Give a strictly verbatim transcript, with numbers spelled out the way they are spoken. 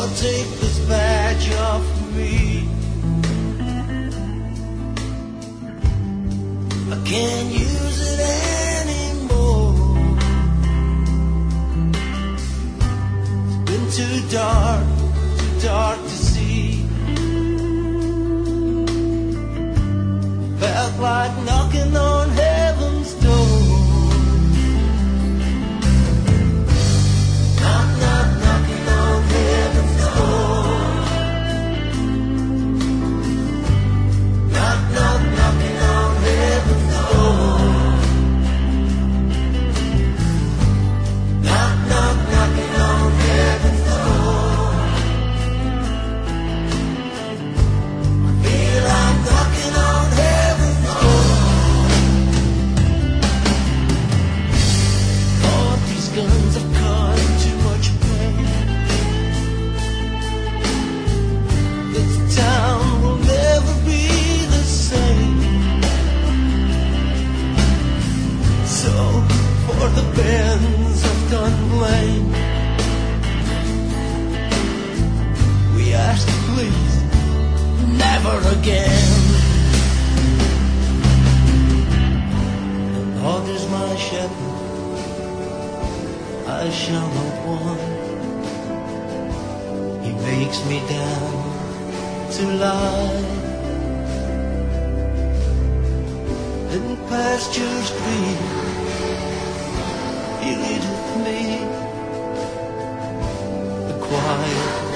Lord, take this badge off me. I can't use it anymore. It's been too dark, too dark to see. Felt like knocking on heaven's door. Knock, knock, knocking on heaven's door. Knock, knock, knocking on heaven's door. Knock, knock, knocking on heaven's door. I feel I'm knocking on heaven's door. All these guns have caused too much pain. This town will never be the same. So, for the bands of Dunblane, we ask please, never again. The Lord is my shepherd, I shall not want. He makes me down to lie in pastures green. He leadeth me the quiet